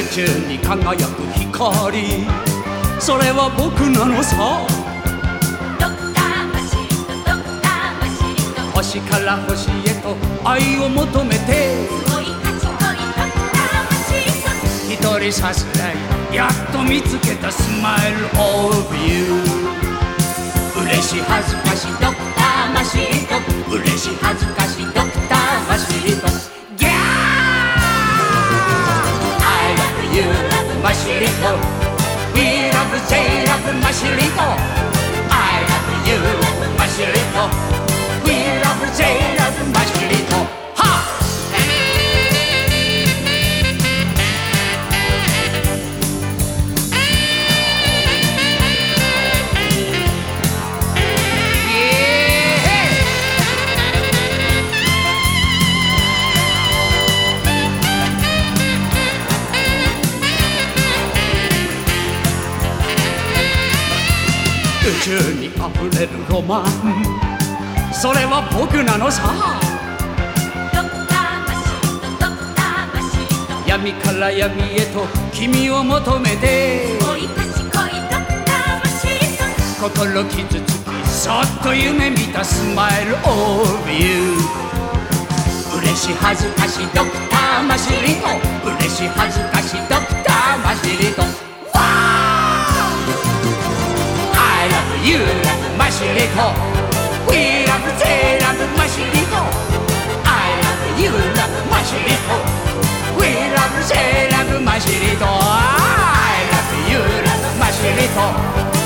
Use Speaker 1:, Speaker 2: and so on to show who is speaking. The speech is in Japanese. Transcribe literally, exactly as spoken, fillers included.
Speaker 1: 宙に輝く光、それは僕なのさ。
Speaker 2: ドクターマシリト、ドクターマシリト、
Speaker 1: 星から星へと愛を求めて、
Speaker 2: すごい賢いドクターマシリト、
Speaker 1: 一人さすらいやっと見つけたスマイルオブユー。嬉し恥ずかしドクターマシリト、嬉し恥ずかしドクターマシリト、ギャー I love you マシリト、 We love J love マシリト、 I love you マシリト、 We love J love マシリト。はっ宇宙にあふれるロマン、それは僕なのさ。
Speaker 2: ドクターマシリト、ドクターマシリト、
Speaker 1: 闇から闇へと君を求めて、
Speaker 2: すごい賢いドクターマシリト、
Speaker 1: 心傷つきそっと夢見たスマイルオブユー。嬉し恥ずかしドクターマシリト、嬉し恥ずかしドクターマシリト、I love you マシリト、 We love J love マシリト、 I love you マシリト、 We love J love マシリト、 I love you マシリト。